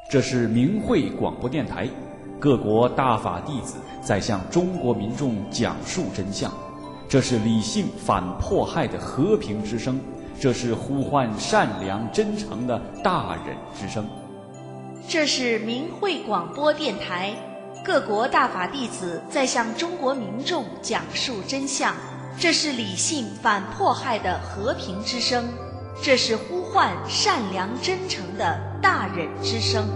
这是明慧广播电台，各国大法弟子在向中国民众讲述真相。这是理性反迫害的和平之声，这是呼唤善良真诚的大忍之声。 这是明慧广播电台，各国大法弟子在向中国民众讲述真相。这是理性反迫害的和平之声，这是呼唤善良真诚的大忍之声。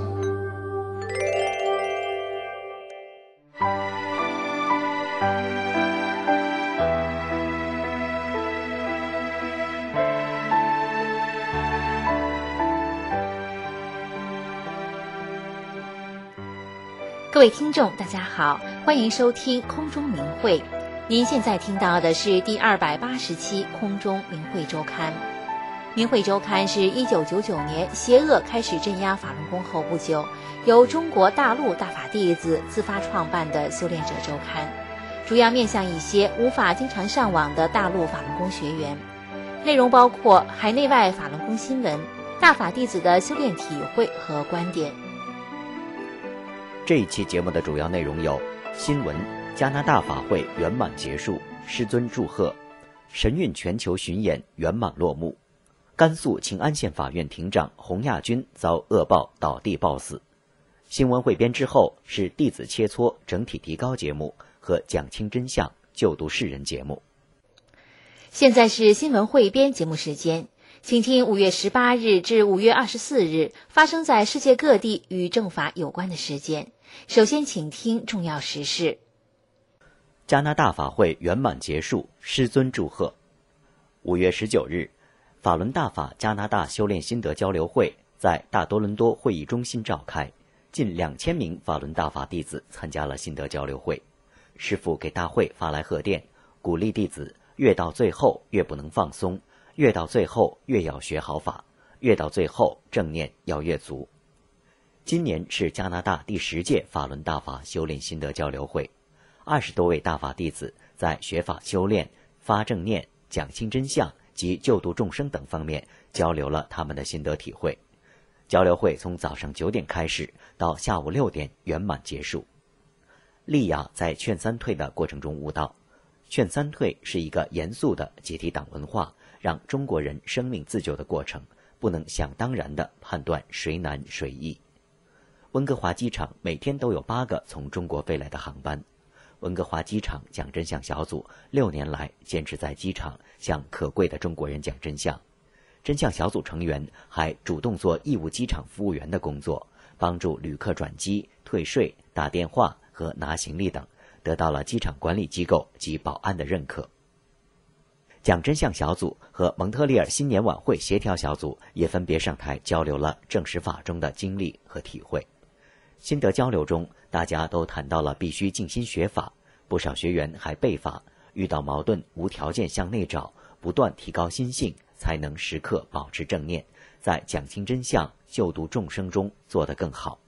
各位听众大家好，欢迎收听空中明慧。您现在听到的是第280期空中明慧周刊。明慧周刊是1999年邪恶开始镇压法轮功后不久，由中国大陆大法弟子自发创办的修炼者周刊，主要面向一些无法经常上网的大陆法轮功学员。内容包括海内外法轮功新闻、大法弟子的修炼体会和观点。 这一期节目的主要内容有：新闻，加拿大法会圆满结束，师尊祝贺；神韵全球巡演圆满落幕；甘肃庆安县法院庭长洪亚军遭恶报倒地暴死。新闻汇编之后是弟子切磋整体提高节目和讲清真相救度世人节目。 现在是新闻汇编节目时间，请听5月18日至5月24日发生在世界各地与正法有关的事件。首先请听重要时事。 加拿大法会圆满结束，师尊祝贺。5月19日，法轮大法加拿大修炼心得交流会在大多伦多会议中心召开，近2000名法轮大法弟子参加了心得交流会。师父给大会发来贺电，鼓励弟子越到最后越不能放松，越到最后越要学好法，越到最后正念要越足。今年是加拿大第10届法轮大法修炼心得交流会，20多位大法弟子在学法修炼、发正念、讲清真相及救度众生等方面交流了他们的心得体会。交流会从早上9点开始，到下午6点圆满结束。丽雅在劝三退的过程中悟道，劝三退是一个严肃的解体党文化，让中国人生命自救的过程，不能想当然地判断谁难谁易。温哥华机场每天都有8个从中国飞来的航班。温哥华机场讲真相小组6年来坚持在机场向可贵的中国人讲真相。真相小组成员还主动做义务机场服务员的工作，帮助旅客转机、退税、打电话和拿行李等，得到了机场管理机构及保安的认可。讲真相小组和蒙特利尔新年晚会协调小组也分别上台交流了正实法中的经历和体会。心得交流中，大家都谈到了必须静心学法，不少学员还背法，遇到矛盾无条件向内找，不断提高心性，才能时刻保持正念，在讲清真相、救度众生中做得更好。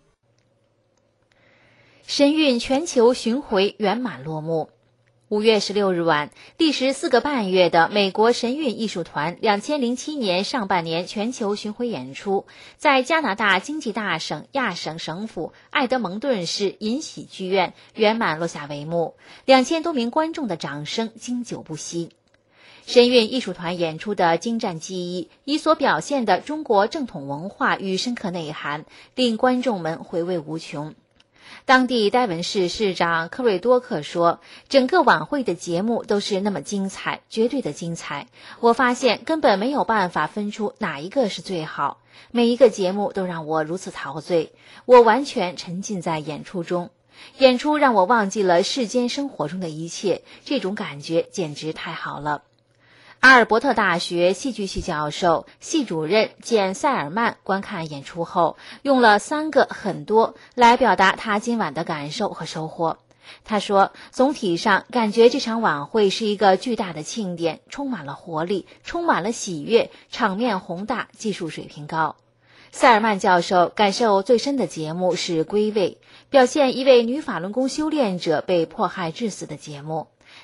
神韵全球巡回圆满落幕。5月16日晚，历时4个半月的美国神韵艺术团2007年上半年全球巡回演出，在加拿大经济大省亚省省府埃德蒙顿市银喜剧院圆满落下帷幕，2000多名观众的掌声经久不息。神韵艺术团演出的精湛技艺以所表现的中国正统文化与深刻内涵，令观众们回味无穷。当地戴文市市长科瑞多克说，整个晚会的节目都是那么精彩，绝对的精彩，我发现根本没有办法分出哪一个是最好，每一个节目都让我如此陶醉，我完全沉浸在演出中，演出让我忘记了世间生活中的一切，这种感觉简直太好了。阿尔伯特大学戏剧系教授、系主任简·塞尔曼观看演出后，用了3个很多来表达他今晚的感受和收获。他说，总体上感觉这场晚会是一个巨大的庆典，充满了活力，充满了喜悦，场面宏大，技术水平高。塞尔曼教授感受最深的节目是归位，表现一位女法轮功修炼者被迫害致死的节目。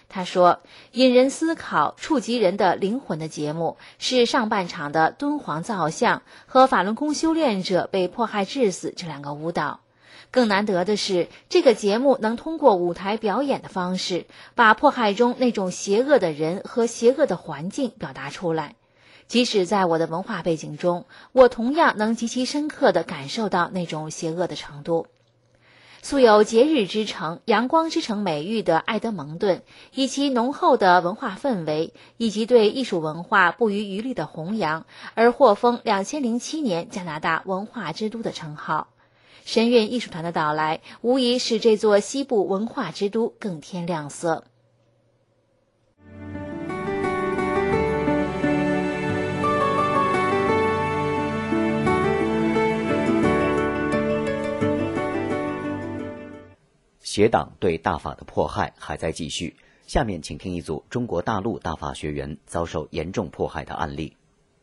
他说，引人思考、触及人的灵魂的节目是上半场的敦煌造像和法轮功修炼者被迫害致死这两个舞蹈。更难得的是，这个节目能通过舞台表演的方式，把迫害中那种邪恶的人和邪恶的环境表达出来。即使在我的文化背景中，我同样能极其深刻地感受到那种邪恶的程度。素有节日之城、阳光之城美誉的埃德蒙顿，以其浓厚的文化氛围以及对艺术文化不遗余力的弘扬，而获封2007年加拿大文化之都的称号。神韵艺术团的到来，无疑使这座西部文化之都更添亮色。 邪党对大法的迫害还在继续。下面请听一组中国大陆大法学员遭受严重迫害的案例。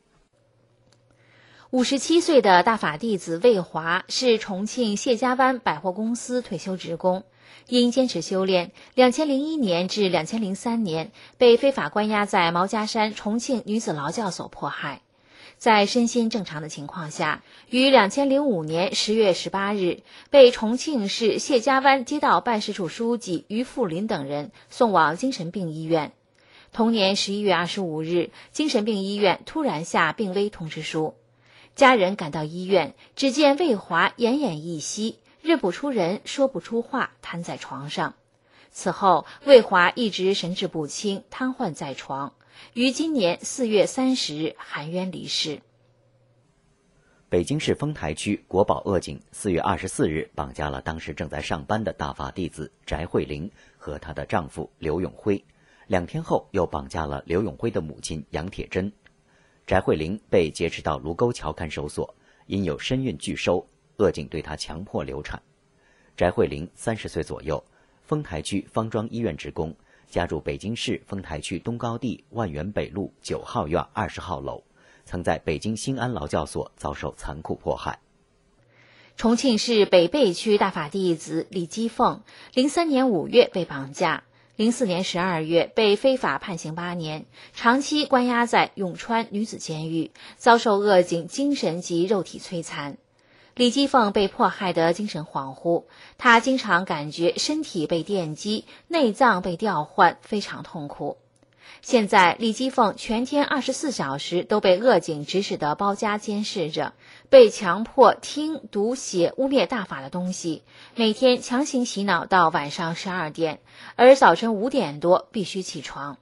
57岁的大法弟子魏华是重庆谢家湾百货公司退休职工，因坚持修炼，2001年至2003年被非法关押在毛家山重庆女子劳教所迫害。在身心正常的情况下，于2005年10月18日被重庆市谢家湾街道办事处书记于富林等人送往精神病医院。同年11月25日，精神病医院突然下病危通知书。家人赶到医院，只见魏华奄奄一息，认不出人，说不出话，瘫在床上。此后，魏华一直神志不清，瘫痪在床，于今年4月30日含冤离世。 北京市丰台区国保恶警4月24日绑架了当时正在上班的大法弟子翟慧玲和她的丈夫刘永辉，2天后又绑架了刘永辉的母亲杨铁珍。翟慧玲被劫持到卢沟桥看守所，因有身孕拒收，恶警对她强迫流产。翟慧玲30岁左右，丰台区方庄医院职工，家住北京市丰台区东高地万源北路9号院20号楼，曾在北京新安劳教所遭受残酷迫害。 重庆市北碚区大法弟子李基凤，03年5月被绑架，04年12月被非法判刑8年，长期关押在永川女子监狱，遭受恶警精神及肉体摧残。李基凤被迫害得精神恍惚，她经常感觉身体被电击，内脏被调换，非常痛苦。现在李基凤全天24小时都被恶警指使的包夹监视着，被强迫听、读、写污蔑大法的东西，每天强行洗脑到晚上12点，而早晨5点多必须起床。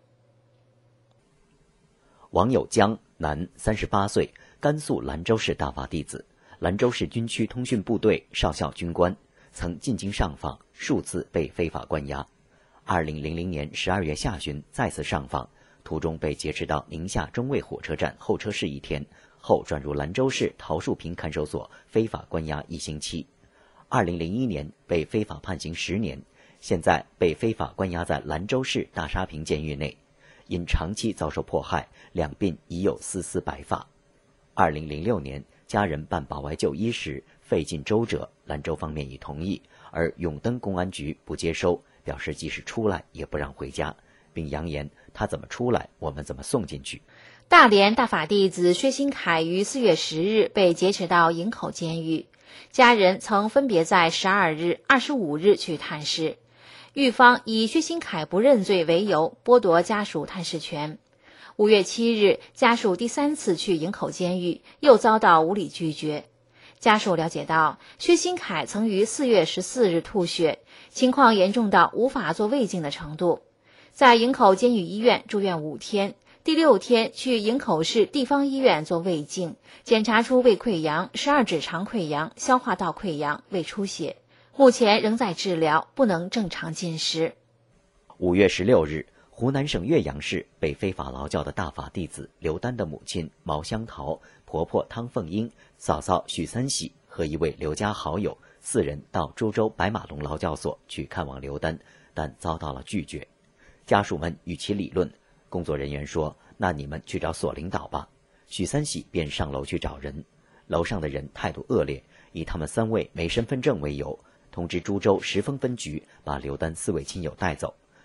王友江，男，38岁，甘肃兰州市大法弟子，兰州市军区通讯部队少校军官，曾进京上访，数次被非法关押。2000年12月下旬再次上访，途中被劫持到宁夏中卫火车站候车室1天，后转入兰州市桃树坪看守所非法关押1星期。2001年被非法判刑10年，现在被非法关押在兰州市大沙坪监狱内，因长期遭受迫害，两鬓已有丝丝白发。2006年，家人办保外就医时费尽周折，兰州方面已同意，而永登公安局不接收，表示即使出来也不让回家，并扬言他怎么出来，我们怎么送进去。 大连大法弟子薛新凯于4月10日被劫持到营口监狱，家人曾分别在12日、25日去探视，狱方以薛新凯不认罪为由，剥夺家属探视权。5月7日，家属第3次去营口监狱，又遭到无理拒绝。家属了解到，薛新凯曾于4月14日吐血，情况严重到无法做胃镜的程度，在营口监狱医院住院5天，第6天去营口市地方医院做胃镜，检查出胃溃疡、12指肠溃疡、消化道溃疡、胃出血，目前仍在治疗，不能正常进食。 5月16日，湖南省岳阳市被非法劳教的大法弟子刘丹的母亲毛香桃、婆婆汤凤英、嫂嫂许三喜和一位刘家好友4人到株洲白马龙劳教所去看望刘丹，但遭到了拒绝。家属们与其理论，工作人员说：“那你们去找所领导吧。”许三喜便上楼去找人，楼上的人态度恶劣，以他们3位没身份证为由，通知株洲石峰分局把刘丹4位亲友带走。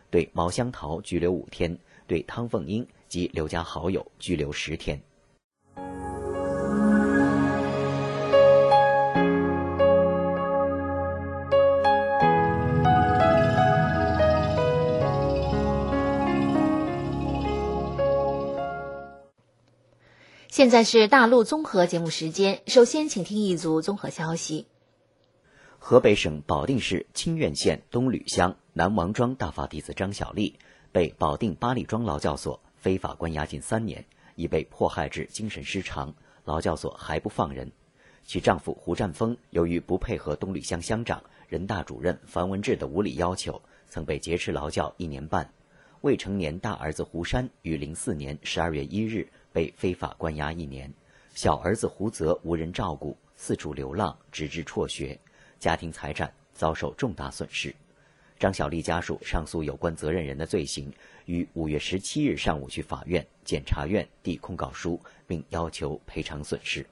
对毛香桃拘留5天，对汤凤英及刘家好友拘留10天。 现在是大陆综合节目时间，首先请听一组综合消息。 河北省保定市清苑县东吕乡南王庄大法弟子张小丽被保定八里庄劳教所非法关押近3年，已被迫害致精神失常，劳教所还不放人。其丈夫胡占峰由于不配合东吕乡乡长、人大主任樊文志的无理要求，曾被劫持劳教1年半。未成年大儿子胡山于04年12月1日被非法关押1年，小儿子胡泽无人照顾，四处流浪，直至辍学，家庭财产遭受重大损失。张小丽家属上诉有关责任人的罪行，于5月17日上午去法院、检察院递控告书，并要求赔偿损失。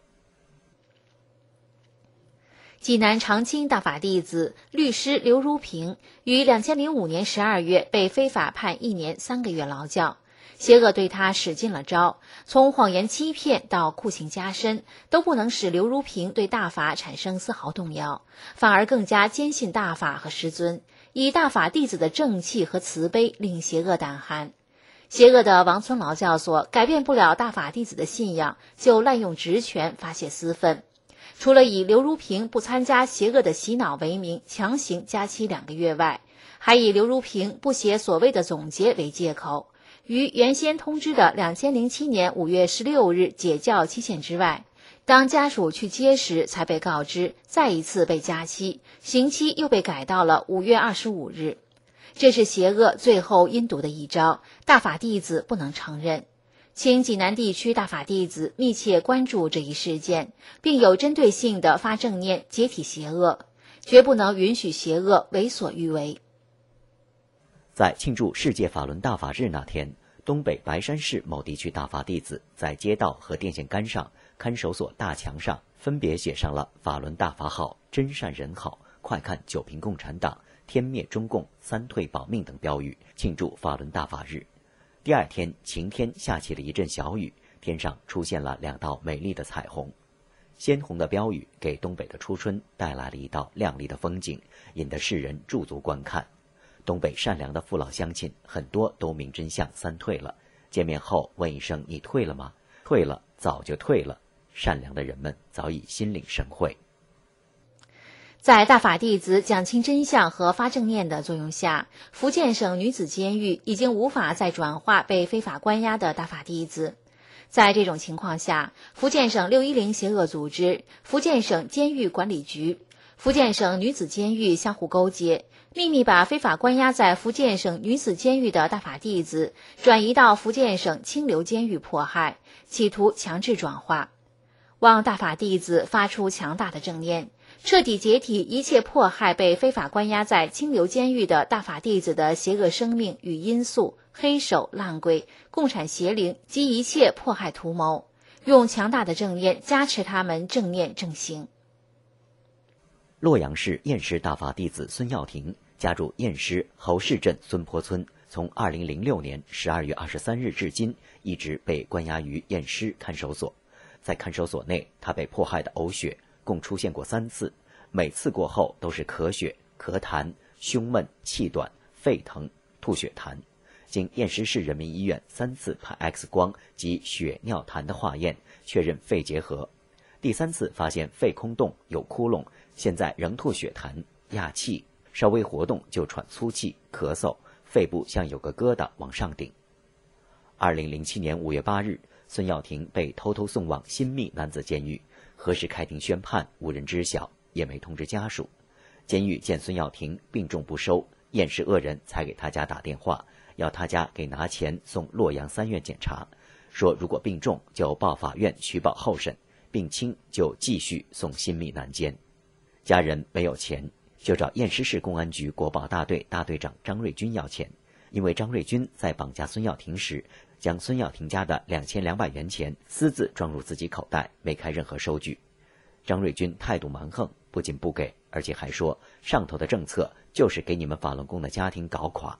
济南长青大法弟子律师刘如平于2005年12月被非法判1年3个月劳教，邪恶对他使尽了招，从谎言欺骗到酷刑加深，都不能使刘如平对大法产生丝毫动摇，反而更加坚信大法和师尊，以大法弟子的正气和慈悲令邪恶胆寒。邪恶的王村劳教所改变不了大法弟子的信仰，就滥用职权发泄私愤。除了以刘如平不参加邪恶的洗脑为名强行加期2个月外，还以刘如平不写所谓的总结为借口，于原先通知的2007年5月16日解教期限之外，当家属去接时才被告知再一次被加期，刑期又被改到了5月25日。这是邪恶最后阴毒的一招，大法弟子不能承认。请济南地区大法弟子密切关注这一事件，并有针对性地发正念解体邪恶，绝不能允许邪恶为所欲为。 在庆祝世界法轮大法日那天，东北白山市某地区大法弟子在街道和电线杆上、看守所大墙上分别写上了法轮大法好、真善人好、快看9平共产党、天灭中共、3退保命等标语，庆祝法轮大法日。第二天晴天下起了一阵小雨，天上出现了2道美丽的彩虹。鲜红的标语给东北的初春带来了一道亮丽的风景，引得世人驻足观看。东北善良的父老乡亲很多都明真相3退了，见面后问一声你退了吗？退了，早就退了。善良的人们早已心领神会。 在大法弟子讲清真相和发正念的作用下，福建省女子监狱已经无法再转化被非法关押的大法弟子。在这种情况下，福建省610邪恶组织、福建省监狱管理局、福建省女子监狱相互勾结，秘密把非法关押在福建省女子监狱的大法弟子转移到福建省清流监狱迫害，企图强制转化。望大法弟子发出强大的正念，彻底解体一切迫害被非法关押在清流监狱的大法弟子的邪恶生命与因素、黑手、烂鬼、共产邪灵及一切迫害图谋，用强大的正念加持他们正念正行。 洛阳市偃师大法弟子孙耀庭家住偃师侯氏镇孙坡村，从2006年12月23日至今一直被关押于偃师看守所。在看守所内，他被迫害的呕血共出现过3次，每次过后都是咳血、咳痰、胸闷、气短、肺疼、吐血痰。经偃师市人民医院3次拍 X 光及血尿痰的化验，确认肺结核。第3次发现肺空洞有窟窿，现在仍吐血痰、压气，稍微活动就喘粗气、咳嗽，肺部像有个疙瘩往上顶。2007年5月8日，孙耀庭被偷偷送往新密男子监狱，何时开庭宣判无人知晓，也没通知家属。监狱见孙耀庭病重不收，偃师恶人才给他家打电话，要他家给拿钱送洛阳3院检查，说如果病重就报法院取保候审，病轻就继续送新密男监。家人没有钱，就找偃师市公安局国保大队大队长张瑞军要钱，因为张瑞军在绑架孙耀庭时，将孙耀庭家的2200元钱私自装入自己口袋，没开任何收据。张瑞军态度蛮横，不仅不给，而且还说上头的政策就是给你们法轮功的家庭搞垮。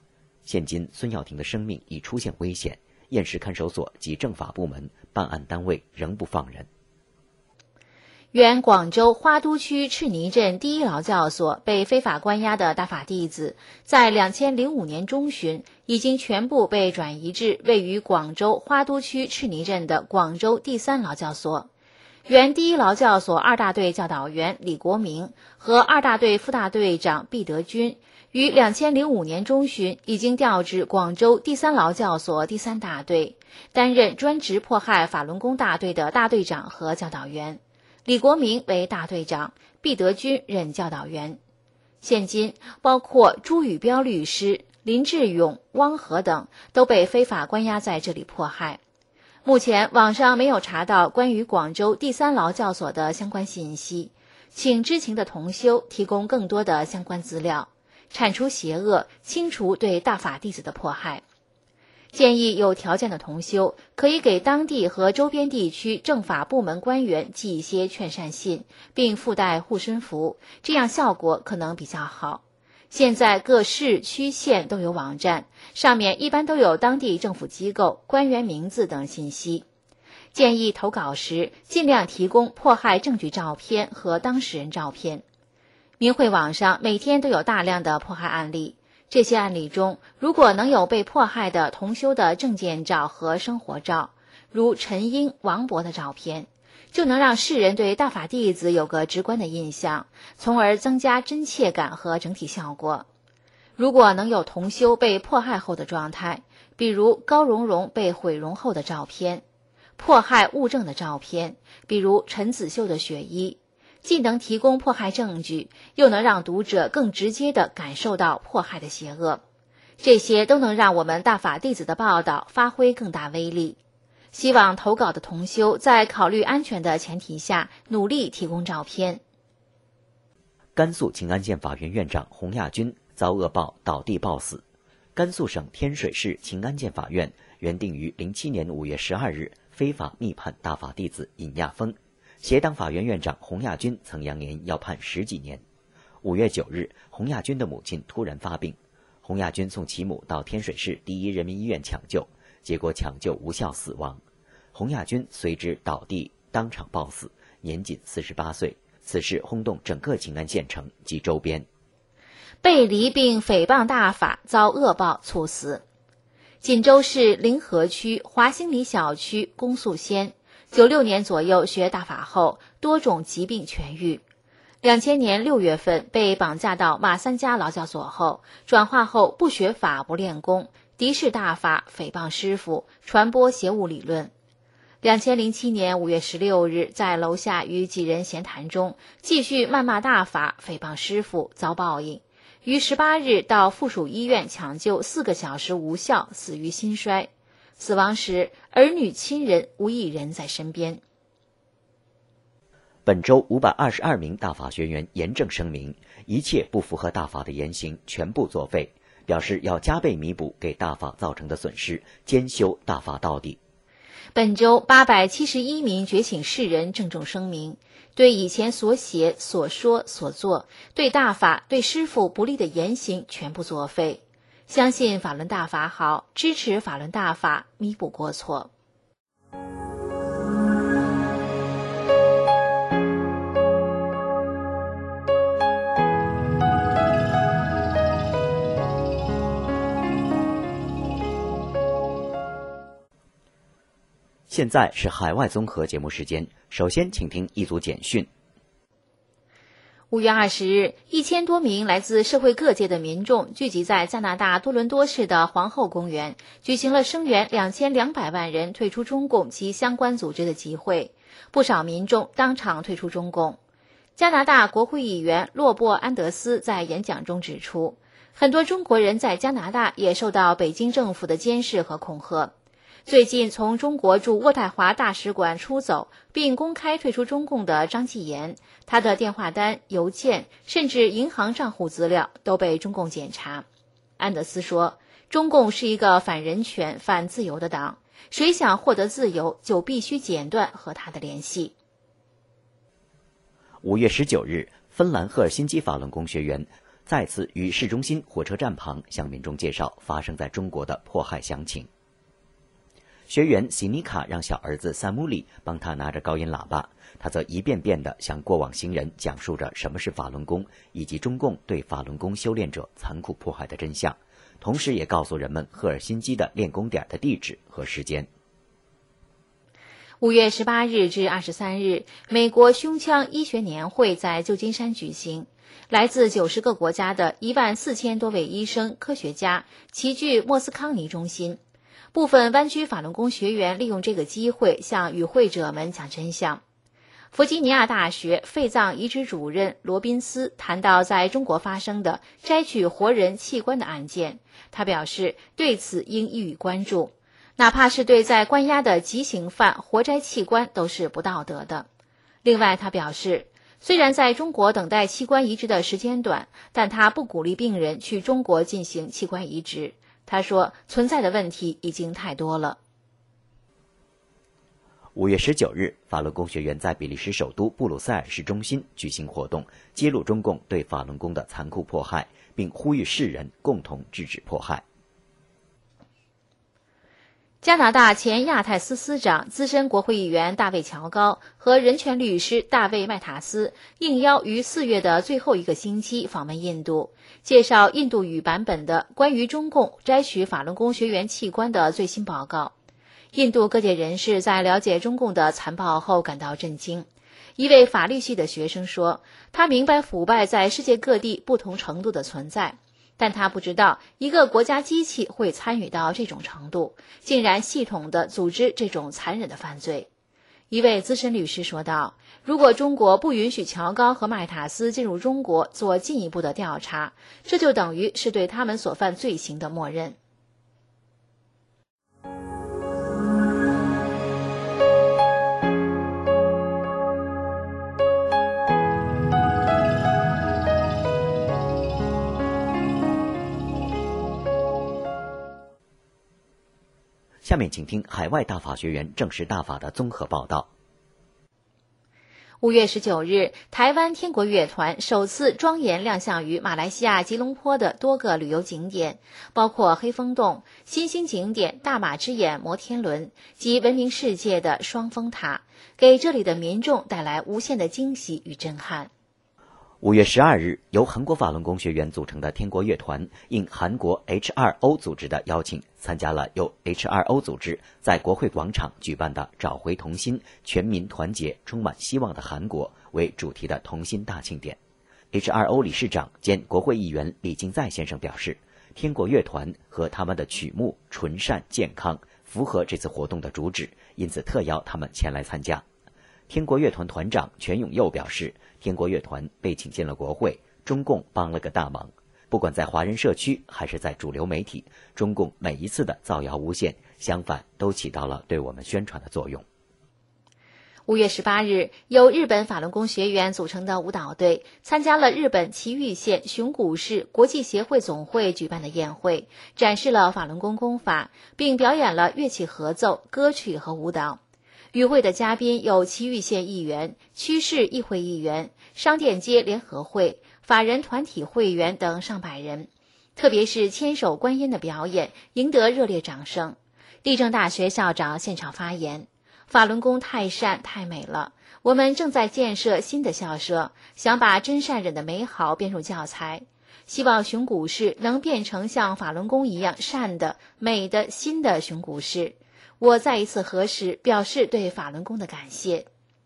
现今孙耀庭的生命已出现危险，验尸看守所及政法部门、办案单位仍不放人。 原广州花都区赤泥镇第一劳教所被非法关押的大法弟子，在2005年中旬已经全部被转移至位于广州花都区赤泥镇的广州第三劳教所。原第一劳教所2大队教导员李国明和2大队副大队长毕德军，于2005年中旬已经调至广州第三劳教所第3大队，担任专职迫害法轮功大队的大队长和教导员。李国明为大队长，毕德军任教导员。现今，包括朱宇彪律师、林志勇、汪和等都被非法关押在这里迫害。目前，网上没有查到关于广州第三劳教所的相关信息，请知情的同修提供更多的相关资料，铲除邪恶，清除对大法弟子的迫害。建议有条件的同修可以给当地和周边地区政法部门官员寄一些劝善信，并附带护身符，这样效果可能比较好。现在各市区县都有网站，上面一般都有当地政府机构、官员名字等信息。建议投稿时尽量提供迫害证据照片和当事人照片。明慧网上每天都有大量的迫害案例，这些案例中，如果能有被迫害的同修的证件照和生活照，如陈英、王博的照片，就能让世人对大法弟子有个直观的印象，从而增加真切感和整体效果。如果能有同修被迫害后的状态，比如高荣荣被毁容后的照片，迫害物证的照片，比如陈子秀的血衣，既能提供迫害证据，又能让读者更直接地感受到迫害的邪恶，这些都能让我们大法弟子的报道发挥更大威力。希望投稿的同修在考虑安全的前提下，努力提供照片。 甘肃晴安县法院院长洪亚军遭恶报倒地暴死。甘肃省天水市晴安县法院原定于07年5月12日非法密判大法弟子尹亚峰。协党法院院长洪亚军曾扬言要判10几年。5月9日，洪亚军的母亲突然发病，洪亚军送其母到天水市第一人民医院抢救，结果抢救无效死亡。洪亚军随之倒地，当场暴死，年仅48岁。此事轰动整个晴安县城及周边。 背离并诽谤大法遭恶报猝死。锦州市临河区华兴里小区龚素仙96年左右学大法后，多种疾病痊愈。2000年6月份被绑架到马三家劳教所后，转化后不学法不练功，敌视大法，诽谤师父，传播邪物理论。2007年5月16日，在楼下与几人闲谈中，继续谩骂大法，诽谤师父，遭报应。于18日到附属医院抢救4个小时无效，死于心衰。死亡时，儿女亲人无一人在身边。 本周522名大法学员严正声明，一切不符合大法的言行全部作废，表示要加倍弥补给大法造成的损失，坚修大法到底。 本周871名觉醒世人郑重声明，对以前所写、所说、所做，对大法、对师父不利的言行全部作废。相信法轮大法好，支持法轮大法，弥补过错。 现在是海外综合节目时间，首先请听一组简讯。 5月20日，1000多名来自社会各界的民众聚集在加拿大多伦多市的皇后公园，举行了声援2200万人退出中共及相关组织的集会。不少民众当场退出中共。加拿大国会议员洛珀安德斯在演讲中指出，很多中国人在加拿大也受到北京政府的监视和恐吓。最近从中国驻渥太华大使馆出走并公开退出中共的张继言，他的电话单、邮件甚至银行账户资料都被中共检查。安德斯说，中共是一个反人权、反自由的党，谁想获得自由就必须剪断和他的联系。 5月19日，芬兰赫尔辛基法轮功学员再次于市中心火车站旁向民众介绍发生在中国的迫害详情。学员席尼卡让小儿子萨穆里帮他拿着高音喇叭，他则一遍遍地向过往行人讲述着什么是法轮功，以及中共对法轮功修炼者残酷迫害的真相，同时也告诉人们赫尔辛基的练功点的地址和时间。 5月18日至23日，美国胸腔医学年会在旧金山举行，来自90个国家的14000多位医生、科学家齐聚莫斯康尼中心。部分湾区法轮功学员利用这个机会向与会者们讲真相。弗吉尼亚大学肺脏移植主任罗宾斯谈到在中国发生的摘取活人器官的案件，他表示对此应予以关注，哪怕是对在关押的极刑犯活摘器官都是不道德的。另外，他表示虽然在中国等待器官移植的时间短，但他不鼓励病人去中国进行器官移植。他说存在的问题已经太多了。 5月19日，法轮功学员在比利时首都布鲁塞尔市中心举行活动，揭露中共对法轮功的残酷迫害，并呼吁世人共同制止迫害。 加拿大前亚太司司长、资深国会议员大卫·乔高和人权律师大卫·麦塔斯应邀于4月的最后一个星期访问印度，介绍印度语版本的关于中共摘取法轮功学员器官的最新报告。印度各界人士在了解中共的残暴后感到震惊。一位法律系的学生说，他明白腐败在世界各地不同程度的存在，但他不知道一个国家机器会参与到这种程度，竟然系统地组织这种残忍的犯罪。一位资深律师说道，如果中国不允许乔高和麦塔斯进入中国做进一步的调查，这就等于是对他们所犯罪行的默认。 下面请听海外大法学员证实大法的综合报道。 5月19日，台湾天国乐团首次庄严亮相于马来西亚吉隆坡的多个旅游景点，包括黑风洞、新兴景点大马之眼摩天轮及闻名世界的双峰塔，给这里的民众带来无限的惊喜与震撼。 5月12日，由韩国法轮功学员组成的天国乐团应韩国 H2O 组织的邀请，参加了由 H2O 组织在国会广场举办的找回童心、全民团结、充满希望的韩国为主题的童心大庆典。H2O 理事长兼国会议员李金在先生表示，天国乐团和他们的曲目纯善健康，符合这次活动的主旨，因此特邀他们前来参加。天国乐团团长全永佑表示，天国乐团被请进了国会，中共帮了个大忙。不管在华人社区还是在主流媒体，中共每一次的造谣诬陷，相反都起到了对我们宣传的作用。 5月18日，由日本法轮功学员组成的舞蹈队参加了日本埼玉县熊谷市国际协会总会举办的宴会，展示了法轮功功法，并表演了乐器合奏、歌曲和舞蹈。与会的嘉宾有埼玉县议员、区市议会议员、商店街联合会、法人团体会员等上百人。特别是千手观音的表演赢得热烈掌声。立正大学校长现场发言，法轮功太善太美了，我们正在建设新的校舍，想把真善忍的美好编入教材，希望熊谷市能变成像法轮功一样善的、美的、新的熊谷市。我再一次核实表示对法轮功的感谢。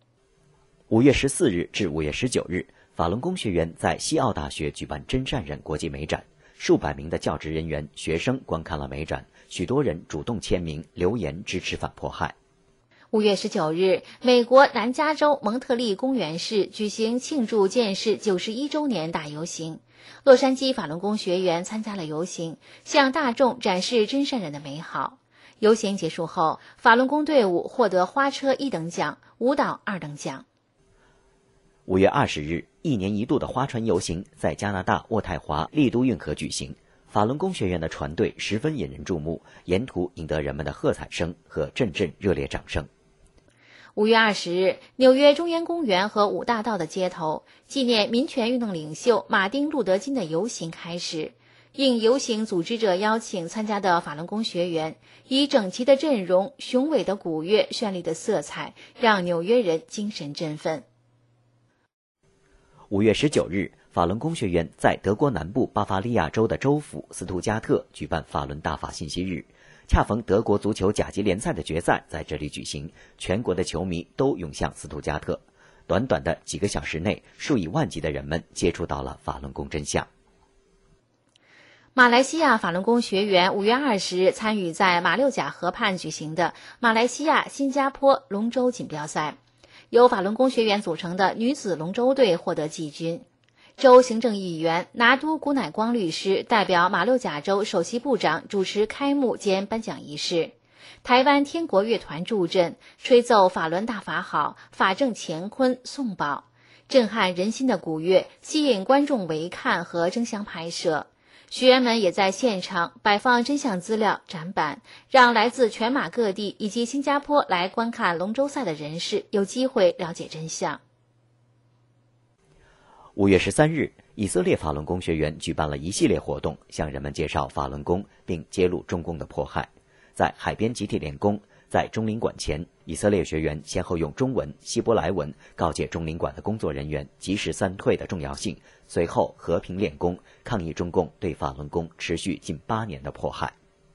5月14日至5月19日，法轮功学员在西澳大学举办真善忍国际美展，数百名的教职人员、学生观看了美展，许多人主动签名留言支持反迫害。 5月19日，美国南加州蒙特利公园市举行庆祝建市91周年大游行，洛杉矶法轮功学员参加了游行，向大众展示真善忍的美好。游行结束后，法轮功队伍获得花车1等奖、舞蹈2等奖。 5月20日，一年一度的花船游行在加拿大渥太华丽都运河举行，法轮功学员的船队十分引人注目，沿途赢得人们的喝彩声和阵阵热烈掌声。 5月20日，纽约中央公园和五大道的街头，纪念民权运动领袖马丁·路德·金的游行开始。应游行组织者邀请参加的法轮功学员，以整齐的阵容、雄伟的鼓乐、绚丽的色彩，让纽约人精神振奋。 5月19日，法轮功学员在德国南部巴伐利亚州的州府斯图加特举办法轮大法信息日，恰逢德国足球甲级联赛的决赛在这里举行，全国的球迷都涌向斯图加特。短短的几个小时内，数以万计的人们接触到了法轮功真相。 马来西亚法轮功学员5月20日参与在马六甲河畔举行的马来西亚新加坡龙舟锦标赛，由法轮功学员组成的女子龙舟队获得季军。州行政议员拿督古乃光律师代表马六甲州首席部长主持开幕兼颁奖仪式。台湾天国乐团助阵，吹奏法轮大法好，法正乾坤颂宝，震撼人心的鼓乐吸引观众围看和争相拍摄。学员们也在现场摆放真相资料展板，让来自全马各地以及新加坡来观看龙舟赛的人士有机会了解真相。 5月13日，以色列法轮功学员举办了一系列活动，向人们介绍法轮功，并揭露中共的迫害。在海边集体练功，在中领馆前，以色列学员先后用中文、希伯来文告诫中领馆的工作人员及时散退的重要性，随后和平练功，抗议中共对法轮功持续近8年的迫害。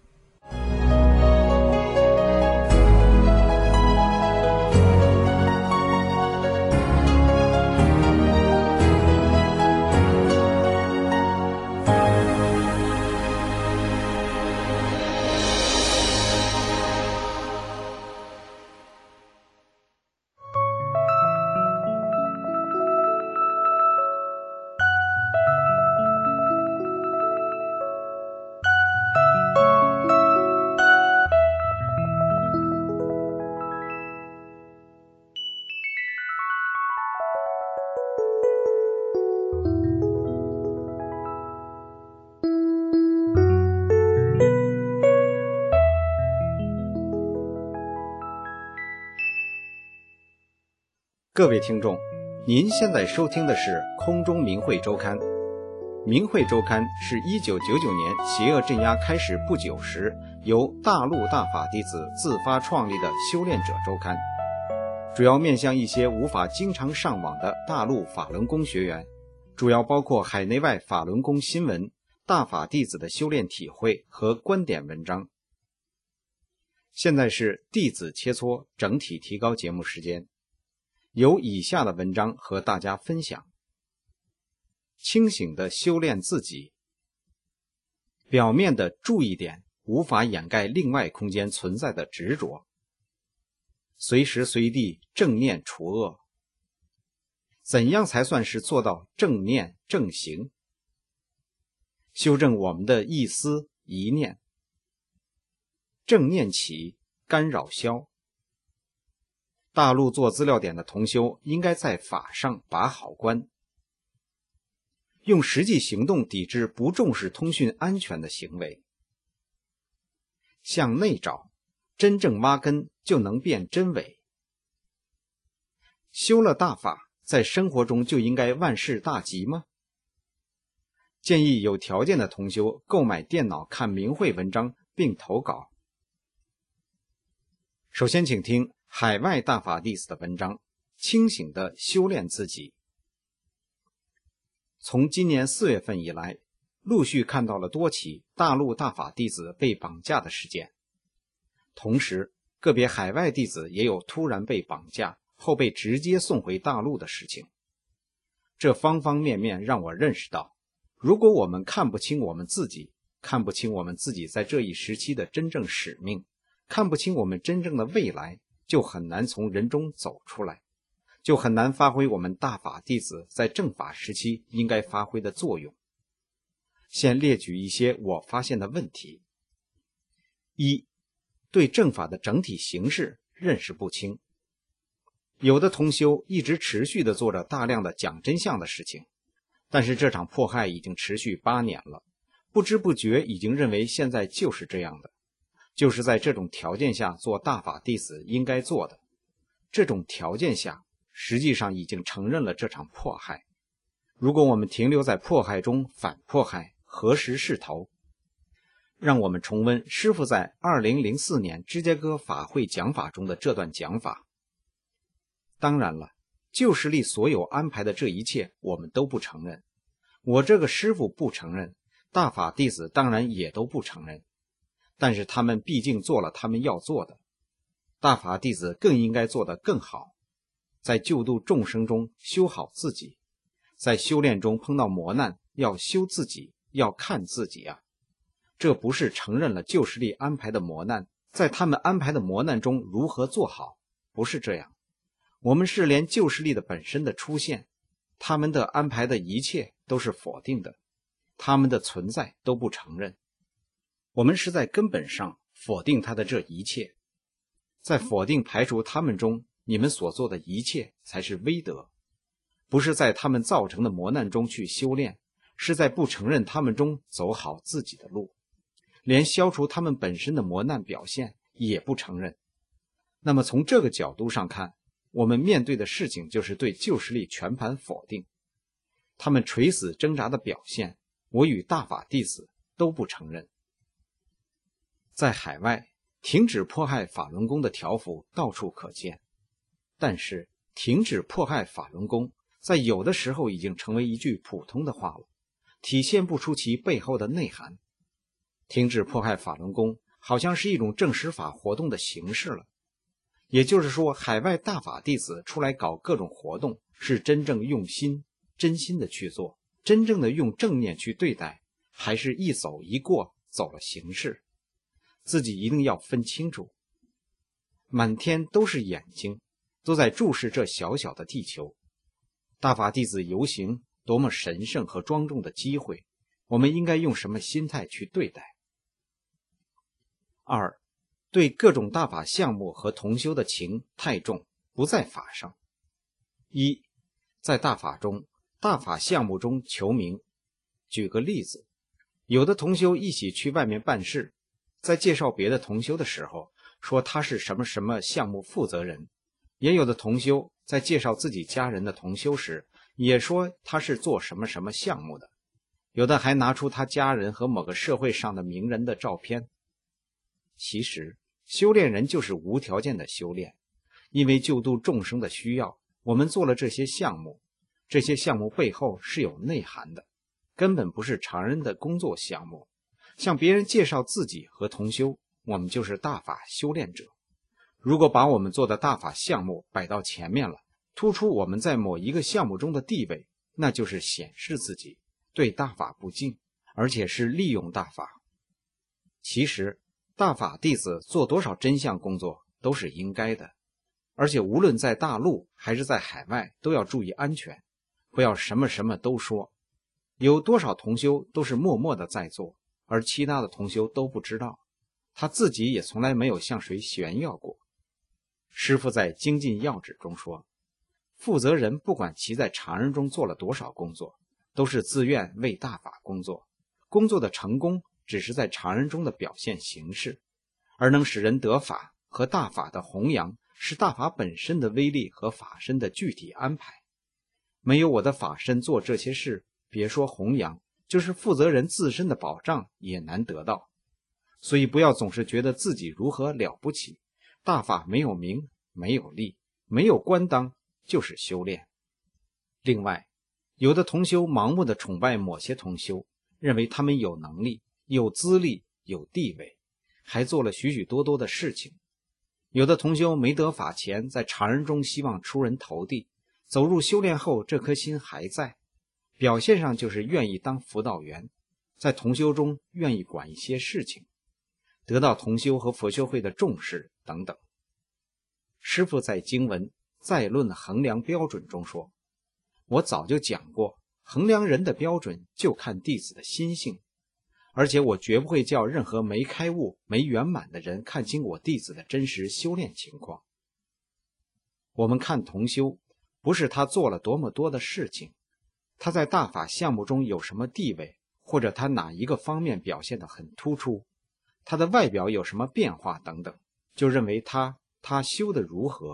各位听众，您现在收听的是空中明慧周刊。明慧周刊是1999年邪恶镇压开始不久时，由大陆大法弟子自发创立的修炼者周刊，主要面向一些无法经常上网的大陆法轮功学员，主要包括海内外法轮功新闻、大法弟子的修炼体会和观点文章。现在是弟子切磋整体提高节目时间，有以下的文章和大家分享：清醒地修炼自己，表面的注意点无法掩盖另外空间存在的执着，随时随地正念除恶，怎样才算是做到正念正行？修正我们的一思一念，正念起，干扰消。大陆做资料点的同修应该在法上把好关，用实际行动抵制不重视通讯安全的行为。向内找，真正挖根就能辨真伪。修了大法，在生活中就应该万事大吉吗？建议有条件的同修购买电脑看明慧文章并投稿。首先请听海外大法弟子的文章，清醒地修炼自己。从今年4月份以来，陆续看到了多起大陆大法弟子被绑架的事件，同时个别海外弟子也有突然被绑架后被直接送回大陆的事情。这方方面面让我认识到，如果我们看不清我们自己，看不清我们自己在这一时期的真正使命，看不清我们真正的未来，就很难从人中走出来，就很难发挥我们大法弟子在正法时期应该发挥的作用。先列举一些我发现的问题。一，对正法的整体形式认识不清。有的同修一直持续地做着大量的讲真相的事情，但是这场迫害已经持续8年了，不知不觉已经认为现在就是这样的，就是在这种条件下做大法弟子应该做的。 这种条件下，实际上已经承认了这场迫害。如果我们停留在迫害中反迫害，何时是头？让我们重温师父在2004年芝加哥法会讲法中的这段讲法。当然了，旧势力所有安排的这一切我们都不承认，我这个师父不承认，大法弟子当然也都不承认，但是他们毕竟做了他们要做的，大法弟子更应该做得更好，在救度众生中修好自己，在修炼中碰到磨难要修自己，要看自己啊。这不是承认了旧势力安排的磨难，在他们安排的磨难中如何做好，不是这样。我们是连旧势力的本身的出现，他们的安排的一切都是否定的，他们的存在都不承认。我们是在根本上否定他的这一切，在否定排除他们中，你们所做的一切才是威德，不是在他们造成的磨难中去修炼，是在不承认他们中走好自己的路，连消除他们本身的磨难表现也不承认。那么从这个角度上看，我们面对的事情就是对旧势力全盘否定，他们垂死挣扎的表现，我与大法弟子都不承认。在海外，停止迫害法轮功的条幅到处可见，但是停止迫害法轮功在有的时候已经成为一句普通的话了，体现不出其背后的内涵。停止迫害法轮功好像是一种正实法活动的形式了，也就是说，海外大法弟子出来搞各种活动，是真正用心、真心的去做，真正的用正念去对待，还是一走一过，走了形式？自己一定要分清楚。满天都是眼睛，都在注视这小小的地球。大法弟子游行，多么神圣和庄重的机会，我们应该用什么心态去对待？二，对各种大法项目和同修的情太重，不在法上。一，在大法中，大法项目中求名。举个例子，有的同修一起去外面办事，在介绍别的同修的时候，说他是什么什么项目负责人，也有的同修在介绍自己家人的同修时，也说他是做什么什么项目的，有的还拿出他家人和某个社会上的名人的照片。其实修炼人就是无条件的修炼，因为救度众生的需要，我们做了这些项目，这些项目背后是有内涵的，根本不是常人的工作项目。向别人介绍自己和同修，我们就是大法修炼者。如果把我们做的大法项目摆到前面了，突出我们在某一个项目中的地位，那就是显示自己，对大法不敬，而且是利用大法。其实大法弟子做多少真相工作都是应该的，而且无论在大陆还是在海外都要注意安全，不要什么什么都说。有多少同修都是默默的在做，而其他的同修都不知道，他自己也从来没有向谁炫耀过。师父在精进要旨中说，负责人不管其在常人中做了多少工作，都是自愿为大法工作，工作的成功只是在常人中的表现形式，而能使人得法和大法的弘扬，是大法本身的威力和法身的具体安排。没有我的法身做这些事，别说弘扬，就是负责人自身的保障也难得到。所以不要总是觉得自己如何了不起，大法没有名，没有利，没有官当，就是修炼。另外，有的同修盲目的崇拜某些同修，认为他们有能力、有资历、有地位，还做了许许多多的事情。有的同修没得法前，在常人中希望出人头地，走入修炼后这颗心还在，表现上就是愿意当辅导员，在同修中愿意管一些事情，得到同修和佛学会的重视等等。师父在经文再论衡量标准中说，我早就讲过，衡量人的标准就看弟子的心性，而且我绝不会叫任何没开悟、没圆满的人看清我弟子的真实修炼情况。我们看同修，不是他做了多么多的事情，他在大法项目中有什么地位，或者他哪一个方面表现得很突出，他的外表有什么变化等等，就认为他修得如何，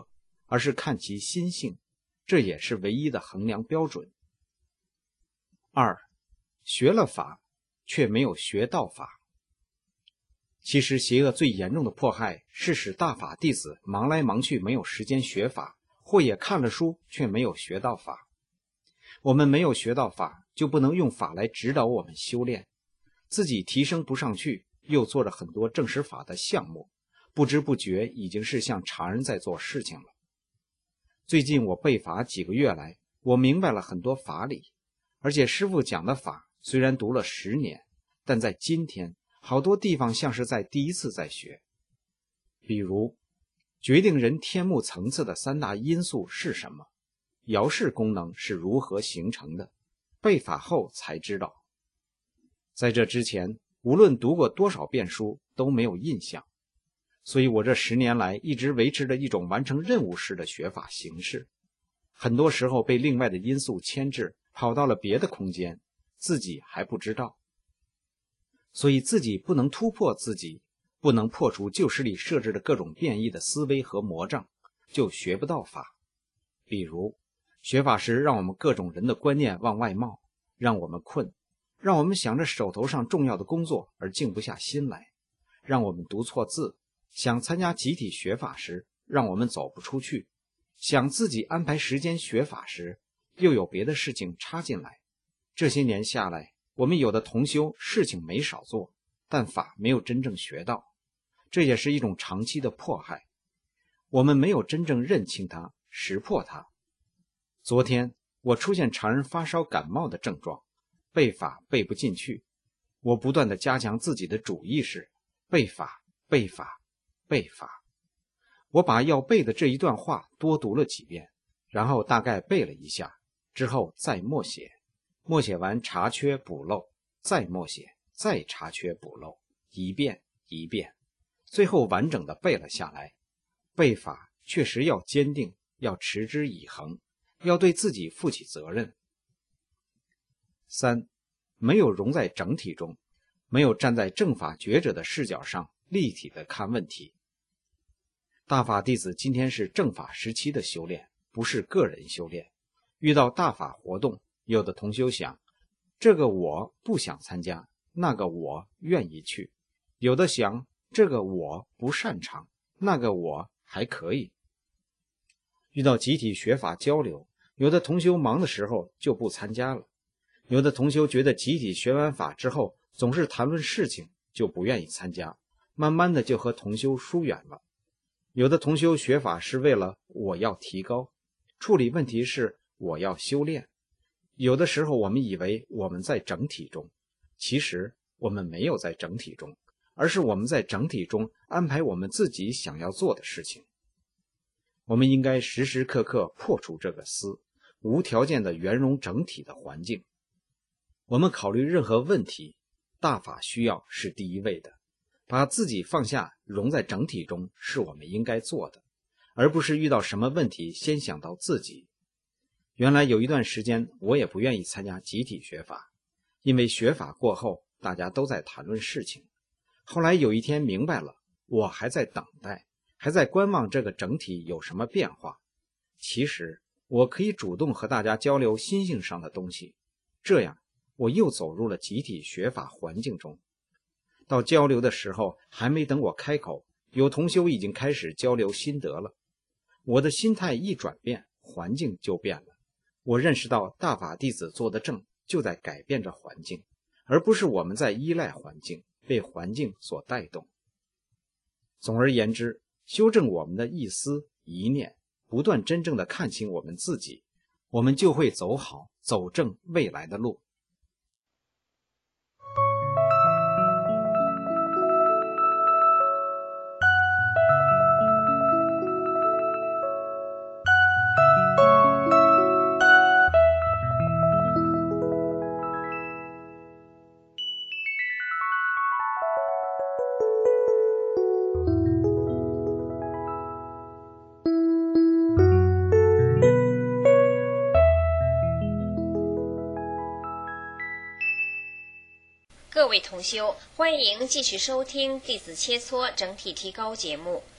而是看其心性，这也是唯一的衡量标准。2. 学了法，却没有学到法。其实邪恶最严重的迫害是使大法弟子忙来忙去，没有时间学法，或也看了书却没有学到法。我们没有学到法，就不能用法来指导我们修炼，自己提升不上去，又做了很多正实法的项目，不知不觉已经是像常人在做事情了。最近我背法几个月来，我明白了很多法理，而且师父讲的法虽然读了10年，但在今天好多地方像是在第一次在学。比如决定人天目层次的3大因素是什么，爻式功能是如何形成的，背法后才知道。在这之前无论读过多少遍书都没有印象，所以我这10年来一直维持着一种完成任务式的学法形式，很多时候被另外的因素牵制，跑到了别的空间，自己还不知道。所以自己不能突破自己，不能破除旧时里设置的各种变异的思维和魔障，就学不到法。比如学法时让我们各种人的观念往外冒，让我们困，让我们想着手头上重要的工作而静不下心来，让我们读错字，想参加集体学法时让我们走不出去，想自己安排时间学法时又有别的事情插进来。这些年下来，我们有的同修事情没少做，但法没有真正学到，这也是一种长期的迫害。我们没有真正认清它，识破它。昨天我出现常人发烧感冒的症状，背法背不进去，我不断地加强自己的主意识，背法背法背法。我把要背的这一段话多读了几遍，然后大概背了一下，之后再默写，默写完查缺补漏，再默写，再查缺补漏，一遍一遍，最后完整的背了下来。背法确实要坚定，要持之以恒，要对自己负起责任。3. 没有融在整体中，没有站在正法觉者的视角上立体的看问题。大法弟子今天是正法时期的修炼，不是个人修炼。遇到大法活动，有的同修想，这个我不想参加，那个我愿意去；有的想，这个我不擅长，那个我还可以。遇到集体学法交流，有的同修忙的时候就不参加了，有的同修觉得集体学完法之后总是谈论事情，就不愿意参加，慢慢的就和同修疏远了。有的同修学法是为了我要提高，处理问题是我要修炼。有的时候我们以为我们在整体中，其实我们没有在整体中，而是我们在整体中安排我们自己想要做的事情。我们应该时时刻刻破除这个思，无条件的圆融整体的环境。我们考虑任何问题，大法需要是第一位的，把自己放下融在整体中是我们应该做的，而不是遇到什么问题先想到自己。原来有一段时间我也不愿意参加集体学法，因为学法过后大家都在谈论事情。后来有一天明白了，我还在等待，还在观望这个整体有什么变化。其实我可以主动和大家交流心性上的东西，这样我又走入了集体学法环境中。到交流的时候，还没等我开口，有同修已经开始交流心得了。我的心态一转变，环境就变了。我认识到大法弟子做的正，就在改变着环境，而不是我们在依赖环境，被环境所带动。总而言之，修正我们的一思一念，不断真正的看清我们自己，我们就会走好走正未来的路。 各位同修，欢迎继续收听弟子切磋整体提高节目。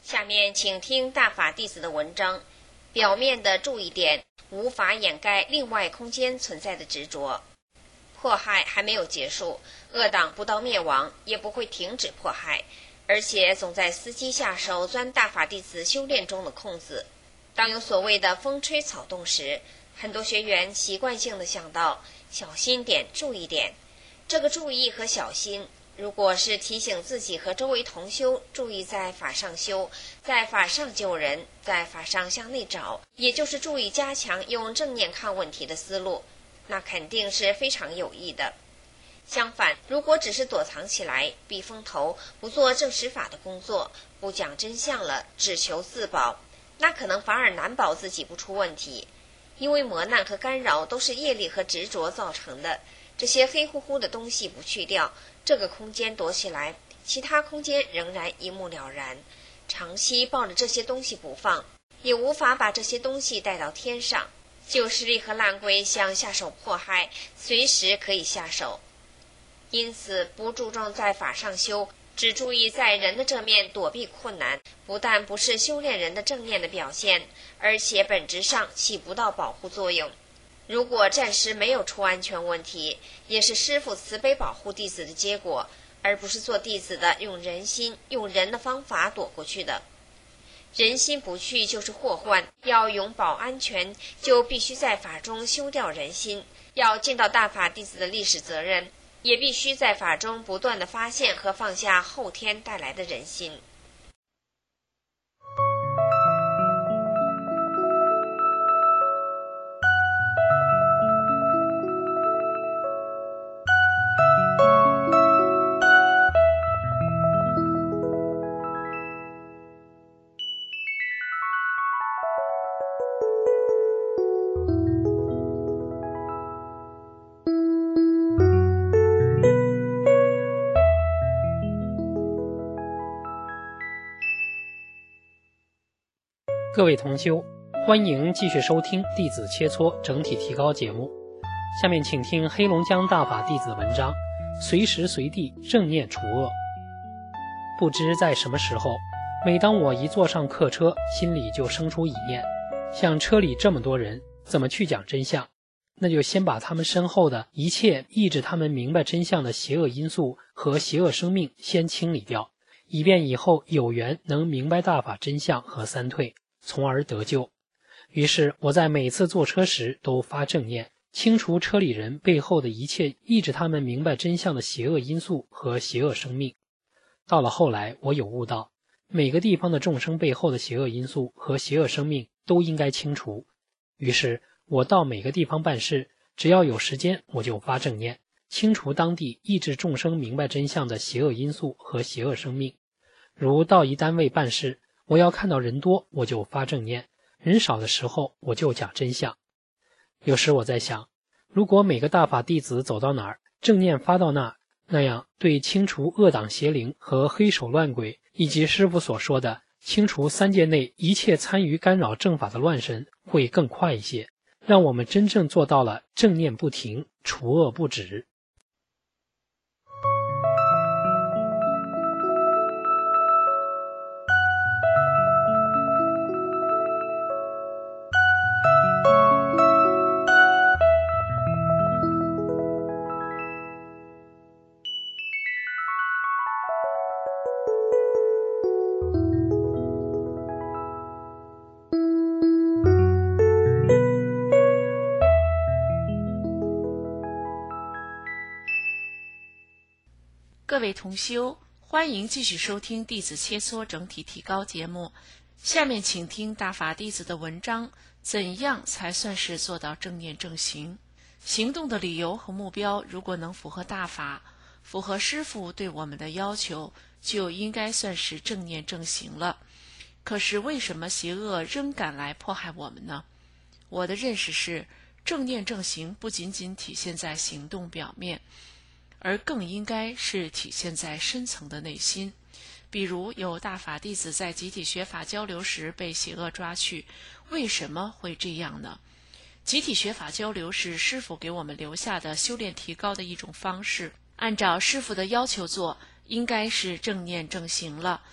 下面请听大法弟子的文章。表面的注意点无法掩盖另外空间存在的执着。迫害还没有结束，恶党不到灭亡也不会停止迫害，而且总在伺机下手，钻大法弟子修炼中的空子。当有所谓的风吹草动时，很多学员习惯性地想到小心点，注意点。这个注意和小心，如果是提醒自己和周围同修注意在法上修，在法上救人，在法上向内找，也就是注意加强用正念看问题的思路，那肯定是非常有益的。相反，如果只是躲藏起来，避风头，不做正实法的工作，不讲真相了，只求自保，那可能反而难保自己不出问题。因为磨难和干扰都是业力和执着造成的，这些黑乎乎的东西不去掉，这个空间躲起来，其他空间仍然一目了然。长期抱着这些东西不放，也无法把这些东西带到天上。旧势力和烂鬼想下手迫害，随时可以下手。因此，不注重在法上修，只注意在人的这面躲避困难，不但不是修炼人的正念的表现，而且本质上起不到保护作用。如果暂时没有出安全问题，也是师父慈悲保护弟子的结果，而不是做弟子的用人心、用人的方法躲过去的。人心不去就是祸患，要永保安全，就必须在法中修掉人心。要尽到大法弟子的历史责任，也必须在法中不断地发现和放下后天带来的人心。 各位同修，欢迎继续收听弟子切磋整体提高节目。下面请听黑龙江大法弟子的文章，随时随地正念除恶。不知在什么时候，每当我一坐上客车，心里就生出一念，像车里这么多人，怎么去讲真相？那就先把他们身后的一切抑制他们明白真相的邪恶因素和邪恶生命先清理掉，以便以后有缘能明白大法真相和三退，从而得救。于是我在每次坐车时都发正念，清除车里人背后的一切抑制他们明白真相的邪恶因素和邪恶生命。到了后来，我有悟到，每个地方的众生背后的邪恶因素和邪恶生命都应该清除。于是我到每个地方办事，只要有时间我就发正念，清除当地抑制众生明白真相的邪恶因素和邪恶生命。如到一单位办事，我要看到人多，我就发正念，人少的时候我就讲真相。有时我在想，如果每个大法弟子走到哪儿，正念发到那儿，那样对清除恶党邪灵和黑手乱鬼，以及师父所说的清除三界内一切参与干扰正法的乱神会更快一些，让我们真正做到了正念不停，除恶不止。 各位同修，欢迎继续收听弟子切磋整体提高节目。下面请听大法弟子的文章，怎样才算是做到正念正行？行动的理由和目标如果能符合大法，符合师父对我们的要求，就应该算是正念正行了。可是为什么邪恶仍敢来迫害我们呢？我的认识是，正念正行不仅仅体现在行动表面，而更应该是体现在深层的内心。比如有大法弟子在集体学法交流时被邪恶抓去，为什么会这样呢？集体学法交流是师父给我们留下的修炼提高的一种方式，按照师父的要求做，应该是正念正行了。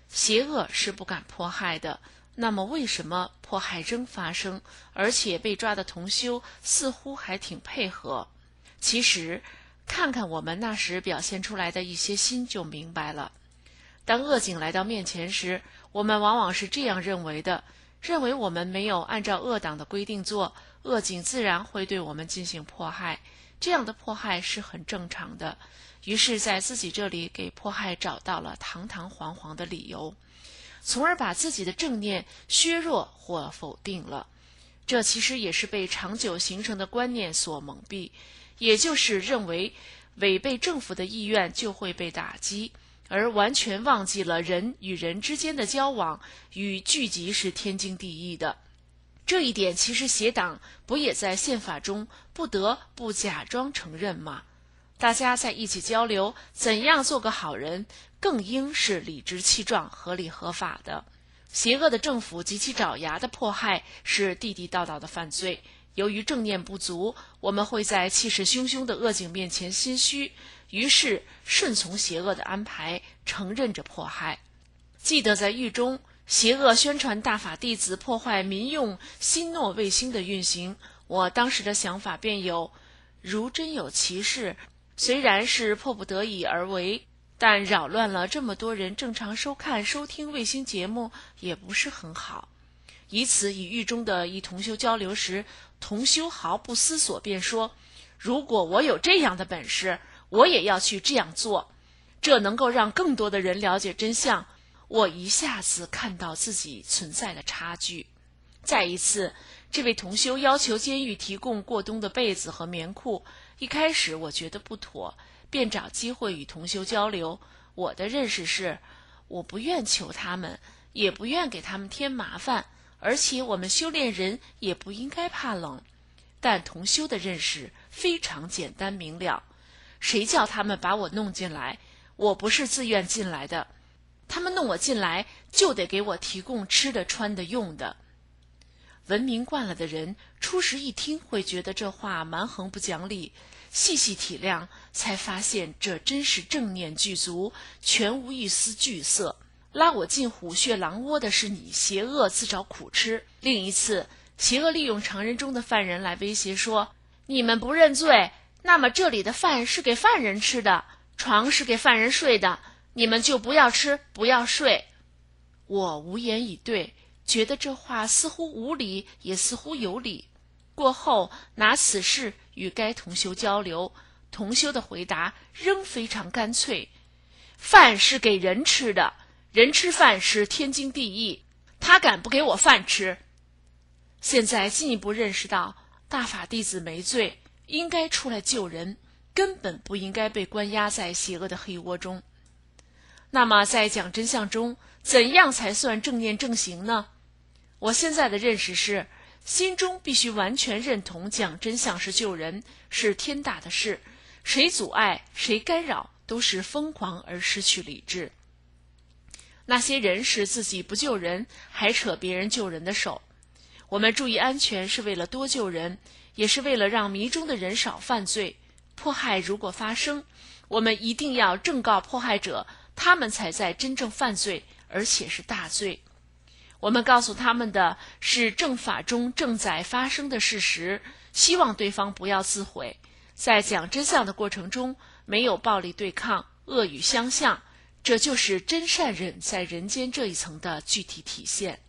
邪恶是不敢迫害的，那么为什么迫害仍发生，而且被抓的同修似乎还挺配合？其实看看我们那时表现出来的一些心就明白了。当恶警来到面前时，我们往往是这样认为的，认为我们没有按照恶党的规定做，恶警自然会对我们进行迫害，这样的迫害是很正常的。于是在自己这里给迫害找到了堂堂皇皇的理由，从而把自己的正念削弱或否定了。这其实也是被长久形成的观念所蒙蔽，也就是认为违背政府的意愿就会被打击，而完全忘记了人与人之间的交往与聚集是天经地义的。这一点其实邪党不也在宪法中不得不假装承认吗？大家在一起交流，怎样做个好人，更应是理直气壮、合理合法的。邪恶的政府及其爪牙的迫害是地地道道的犯罪。由于正念不足，我们会在气势汹汹的恶警面前心虚，于是顺从邪恶的安排，承认着迫害。记得在狱中，邪恶宣传大法弟子破坏民用新诺卫星的运行，我当时的想法便有：如真有其事，虽然是迫不得已而为，但扰乱了这么多人正常收听卫星节目，也不是很好。以此与狱中的一同修交流时，同修毫不思索便说：如果我有这样的本事，我也要去这样做，这能够让更多的人了解真相。我一下子看到自己存在的差距。再一次，这位同修要求监狱提供过冬的被子和棉裤，一开始我觉得不妥，便找机会与同修交流。我的认识是，我不愿求他们，也不愿给他们添麻烦，而且我们修炼人也不应该怕冷。但同修的认识非常简单明了，谁叫他们把我弄进来？我不是自愿进来的，他们弄我进来就得给我提供吃的、穿的、用的。文明惯了的人初时一听会觉得这话蛮横不讲理，细细体谅才发现这真是正念具足，全无一丝惧色。拉我进虎穴狼窝的是你，邪恶自找苦吃。另一次，邪恶利用常人中的犯人来威胁说：你们不认罪，那么这里的饭是给犯人吃的，床是给犯人睡的，你们就不要吃，不要睡。我无言以对，觉得这话似乎无理，也似乎有理。过后拿此事与该同修交流，同修的回答仍非常干脆：饭是给人吃的，人吃饭是天经地义，他敢不给我饭吃？现在进一步认识到，大法弟子没罪，应该出来救人，根本不应该被关押在邪恶的黑窝中。那么在讲真相中，怎样才算正念正行呢？我现在的认识是，心中必须完全认同讲真相是救人，是天大的事，谁阻碍谁干扰都是疯狂而失去理智。那些人是自己不救人，还扯别人救人的手。我们注意安全是为了多救人，也是为了让迷中的人少犯罪。迫害如果发生，我们一定要正告迫害者，他们才在真正犯罪，而且是大罪。我们告诉他们的是正法中正在发生的事实，希望对方不要自毁。在讲真相的过程中，没有暴力对抗、恶语相向，这就是真善忍在人间这一层的具体体现。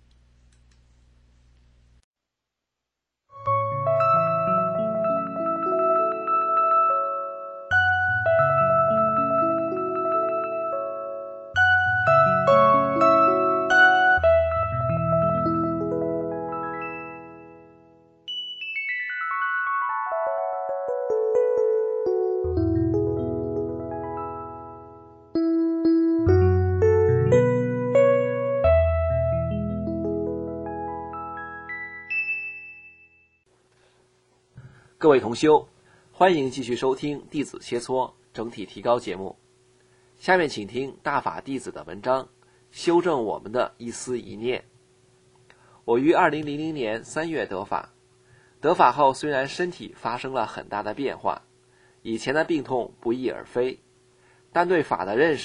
各位同修，欢迎继续收听弟子切磋整体提高节目。下面请听大法弟子的文章，修正我们的一思一念。我于2000年3月得法，得法后虽然身体发生了很大的变化，以前的病痛不翼而飞，但对法的认识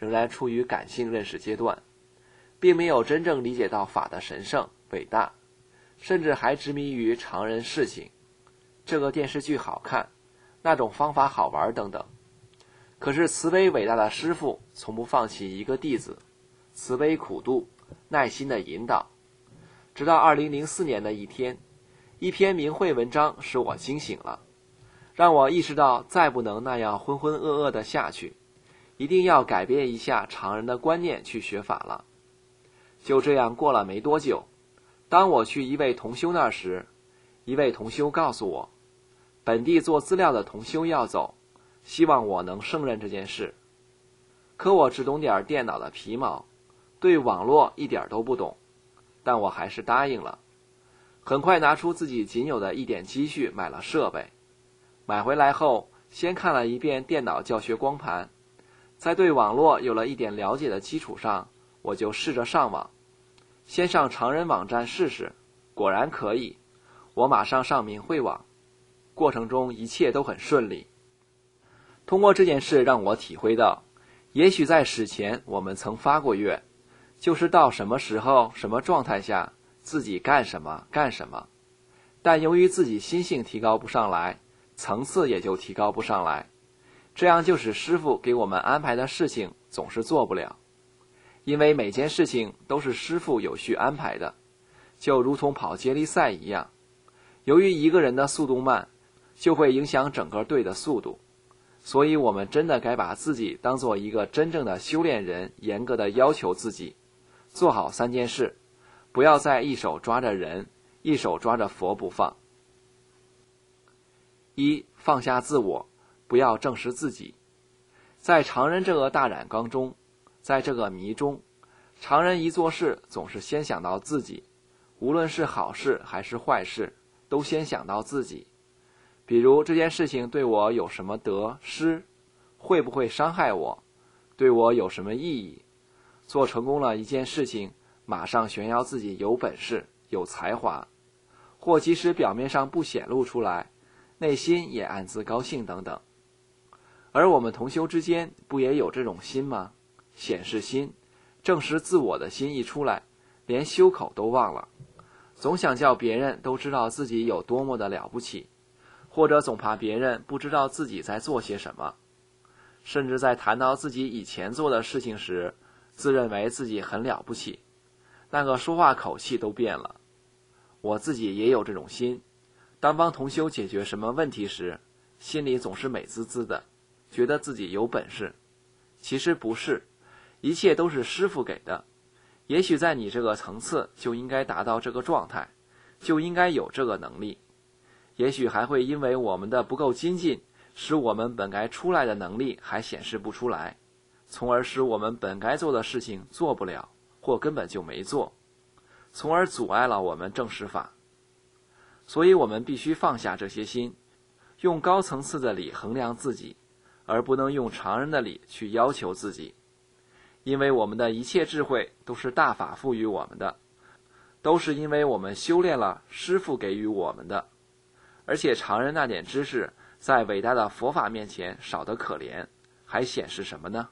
仍然处于感性认识阶段，并没有真正理解到法的神圣伟大，甚至还执迷于常人事情，这个电视剧好看，那种方法好玩等等。可是慈悲伟大的师父从不放弃一个弟子，慈悲苦度，耐心的引导。直到2004年的一天，一篇明慧文章使我惊醒了，让我意识到再不能那样浑浑噩噩的下去，一定要改变一下常人的观念去学法了。就这样过了没多久，当我去一位同修那时，一位同修告诉我，本地做资料的同修要走，希望我能胜任这件事。可我只懂点电脑的皮毛，对网络一点都不懂，但我还是答应了。很快拿出自己仅有的一点积蓄买了设备。买回来后，先看了一遍电脑教学光盘，在对网络有了一点了解的基础上，我就试着上网。先上常人网站试试，果然可以。我马上上明慧网，过程中一切都很顺利。通过这件事让我体会到，也许在史前我们曾发过愿，就是到什么时候什么状态下自己干什么干什么，但由于自己心性提高不上来，层次也就提高不上来，这样就使师父给我们安排的事情总是做不了。因为每件事情都是师父有序安排的，就如同跑接力赛一样，由于一个人的速度慢，就会影响整个队的速度。所以我们真的该把自己当做一个真正的修炼人，严格的要求自己，做好3件事，不要再一手抓着人，一手抓着佛不放。1. 放下自我，不要证实自己。在常人这个大染缸中，在这个迷中，常人一做事总是先想到自己，无论是好事还是坏事，都先想到自己。比如这件事情对我有什么得失，会不会伤害我，对我有什么意义。做成功了一件事情，马上炫耀自己有本事有才华，或即使表面上不显露出来，内心也暗自高兴等等。而我们同修之间不也有这种心吗？显示心，证实自我的心一出来，连修口都忘了，总想叫别人都知道自己有多么的了不起，或者总怕别人不知道自己在做些什么，甚至在谈到自己以前做的事情时，自认为自己很了不起，那个说话口气都变了。我自己也有这种心，当帮同修解决什么问题时，心里总是美滋滋的，觉得自己有本事。其实不是，一切都是师父给的。也许在你这个层次就应该达到这个状态，就应该有这个能力。也许还会因为我们的不够精进，使我们本该出来的能力还显示不出来，从而使我们本该做的事情做不了，或根本就没做，从而阻碍了我们证实法。所以我们必须放下这些心，用高层次的理衡量自己，而不能用常人的理去要求自己。因为我们的一切智慧都是大法赋予我们的，都是因为我们修炼了师父给予我们的。而且常人那点知识在伟大的佛法面前少得可怜，还显示什么呢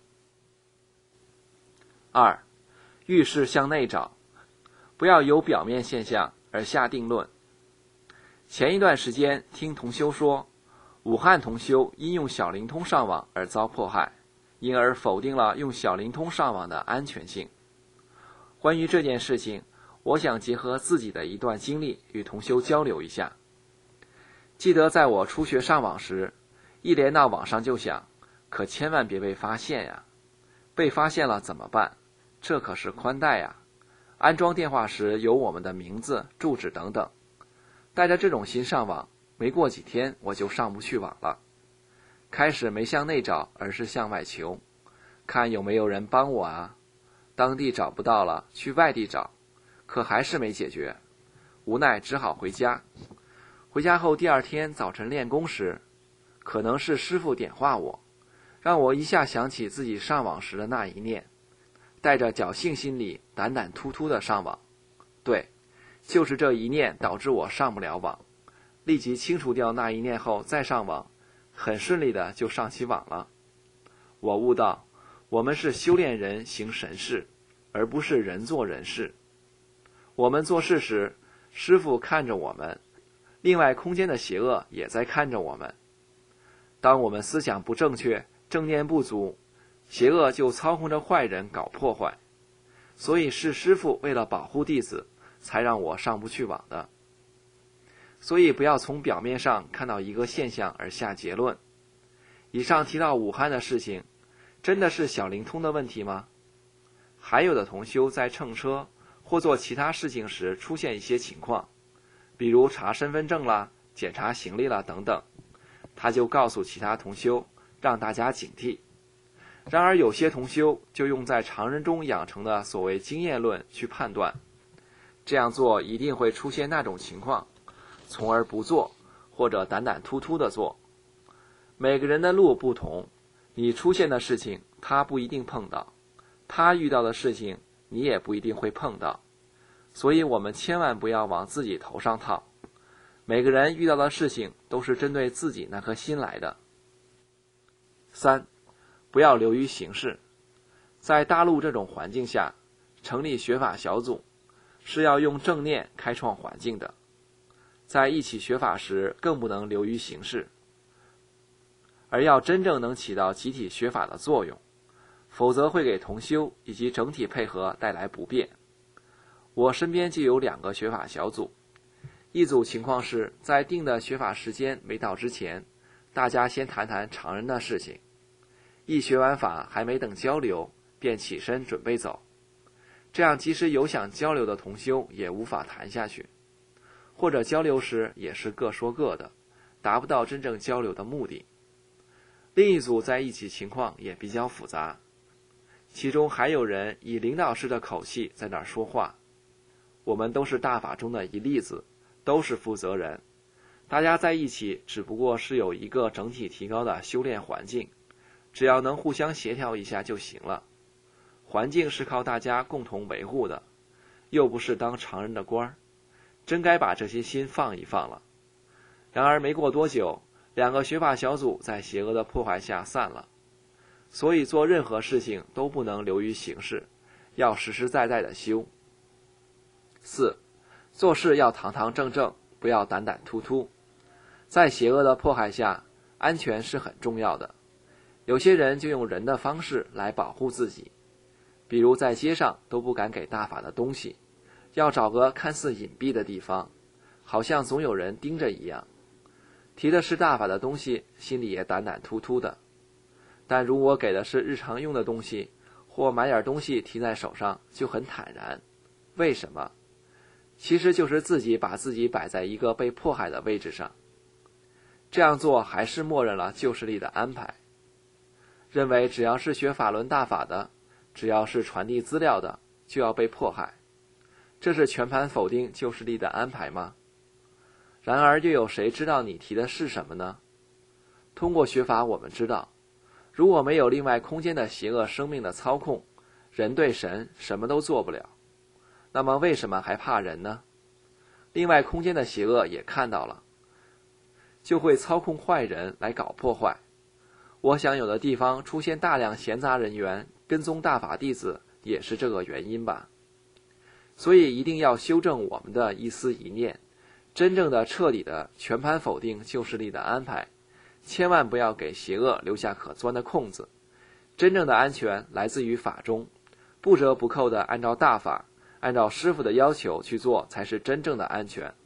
？2. 遇事向内找，不要由表面现象而下定论。前一段时间听同修说，武汉同修因用小灵通上网而遭迫害，因而否定了用小灵通上网的安全性。关于这件事情，我想结合自己的一段经历与同修交流一下。记得在我初学上网时，一连到网上就想，可千万别被发现呀，被发现了怎么办？这可是宽带呀，安装电话时有我们的名字、住址等等。带着这种心上网，没过几天我就上不去网了。开始没向内找，而是向外求，看有没有人帮我啊。当地找不到了，去外地找，可还是没解决，无奈只好回家。回家后第2天早晨练功时，可能是师父点化我，让我一下想起自己上网时的那一念，带着侥幸心理胆胆突突的上网。对，就是这一念导致我上不了网，立即清除掉那一念后再上网，很顺利的就上起网了。我悟到， 我们是修炼人行神事，而不是人做人事。我们做事时，师父看着我们，另外空间的邪恶也在看着我们。当我们思想不正确，正念不足，邪恶就操控着坏人搞破坏。所以是师父为了保护弟子，才让我上不去网的。所以不要从表面上看到一个现象而下结论。以上提到武汉的事情，真的是小灵通的问题吗？还有的同修在乘车或做其他事情时出现一些情况，比如查身份证啦、检查行李啦等等，他就告诉其他同修，让大家警惕。然而有些同修就用在常人中养成的所谓经验论去判断，这样做一定会出现那种情况，从而不做，或者胆胆突突地做。每个人的路不同，你出现的事情他不一定碰到，他遇到的事情你也不一定会碰到，所以我们千万不要往自己头上套。每个人遇到的事情都是针对自己那颗心来的。3. 不要流于形式。在大陆这种环境下，成立学法小组是要用正念开创环境的，在一起学法时更不能流于形式，而要真正能起到集体学法的作用，否则会给同修以及整体配合带来不便。我身边就有2个学法小组，一组情况是在定的学法时间没到之前，大家先谈谈常人的事情，一学完法还没等交流，便起身准备走，这样即使有想交流的同修也无法谈下去，或者交流时也是各说各的，达不到真正交流的目的。另一组在一起情况也比较复杂，其中还有人以领导式的口气在那儿说话。我们都是大法中的一粒子，都是负责人，大家在一起只不过是有一个整体提高的修炼环境，只要能互相协调一下就行了。环境是靠大家共同维护的，又不是当常人的官儿，真该把这些心放一放了。然而没过多久，2个学法小组在邪恶的破坏下散了。所以做任何事情都不能流于形式，要实实在在的修。4. 做事要堂堂正正，不要胆胆突突。在邪恶的迫害下，安全是很重要的。有些人就用人的方式来保护自己，比如在街上都不敢给大法的东西，要找个看似隐蔽的地方，好像总有人盯着一样。提的是大法的东西，心里也胆胆突突的。但如果给的是日常用的东西，或买点东西提在手上，就很坦然。为什么？其实就是自己把自己摆在一个被迫害的位置上。这样做还是默认了救世力的安排，认为只要是学法轮大法的，只要是传递资料的，就要被迫害。这是全盘否定救世力的安排吗？然而又有谁知道你提的是什么呢？通过学法我们知道，如果没有另外空间的邪恶生命的操控，人对神什么都做不了。那么为什么还怕人呢？另外空间的邪恶也看到了，就会操控坏人来搞破坏。我想有的地方出现大量闲杂人员跟踪大法弟子，也是这个原因吧。所以一定要修正我们的一思一念，真正的彻底的全盘否定救世力的安排，千万不要给邪恶留下可钻的空子。真正的安全来自于法中，不折不扣的按照大法，按照师父的要求去做，才是真正的安全。